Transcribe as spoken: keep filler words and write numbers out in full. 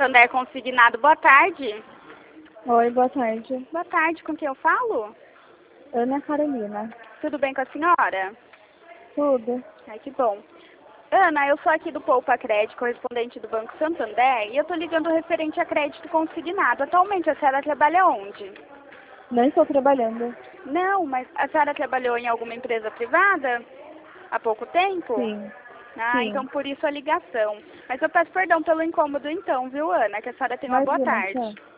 Santander Consignado, boa tarde. Oi, boa tarde. Boa tarde, com quem eu falo? Ana Carolina. Tudo bem com a senhora? Tudo. Ai, que bom. Ana, eu sou aqui do Poupa Crédito, correspondente do Banco Santander, e eu tô ligando referente a crédito consignado. Atualmente a senhora trabalha onde? Não estou trabalhando. Não, mas a senhora trabalhou em alguma empresa privada há pouco tempo? Sim. Ah, Sim. então por isso a ligação. Mas eu peço perdão pelo incômodo então, viu, Ana? Que a senhora tenha uma boa Imagina, tarde. tchau.